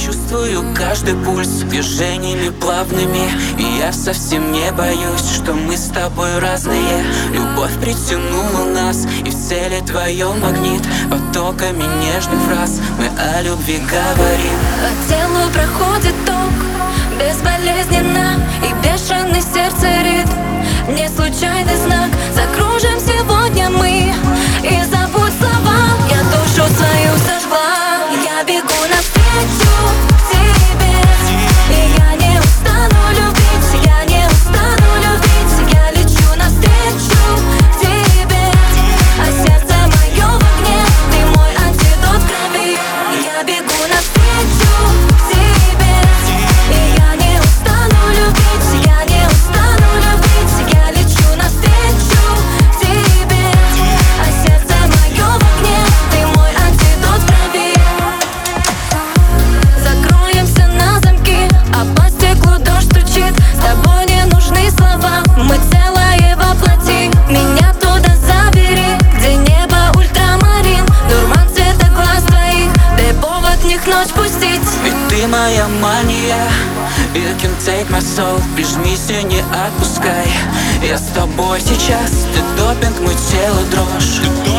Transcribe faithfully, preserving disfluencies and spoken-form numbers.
чувствую каждый пульс движениями плавными, и я совсем не боюсь, что мы с тобой разные. Любовь притянула нас, и в цели твоем магнит. Потоками нежных фраз мы о любви говорим. По телу проходит ток, безболезненно и бешеный сердце ритм. Не случайный знак, закружим сегодня мы. И забудь слова, я душу свою сожгла. Я бегу навстречу тебе, и я не устану любить, я не устану любить. Я лечу навстречу тебе, а сердце мое в огне, ты мой антидот в крови. Я бегу навстречу тебе, и я не устану любить, я не устану любить. Я лечу навстречу тебе, а сердце мое в огне, ты мой антидот в крови. Закроемся на замки, а по стеклу дождь стучит. С тобой не нужны слова, мы целое воплоти. Меня туда забери, где небо ультрамарин. Дурман цвета глаз твоих, дай повод в них ночь пустить. Ведь ты моя мания, you can take my soul. Прижмись и не отпускай, я с тобой сейчас. Ты допинг, мой тело дрожь.